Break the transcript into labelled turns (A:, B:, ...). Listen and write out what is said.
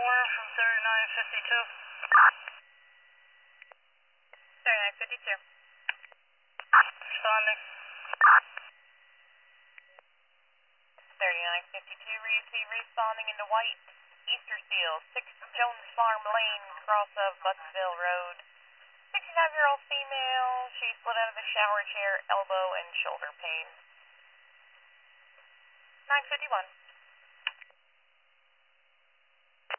A: from 3952. 3952. Responding. 3952, receive responding into White, Easter Seal, 6 Jones Farm Lane, cross of Buttsville Road. 69-year-old female, she split out of the shower chair, elbow and shoulder pain. 951.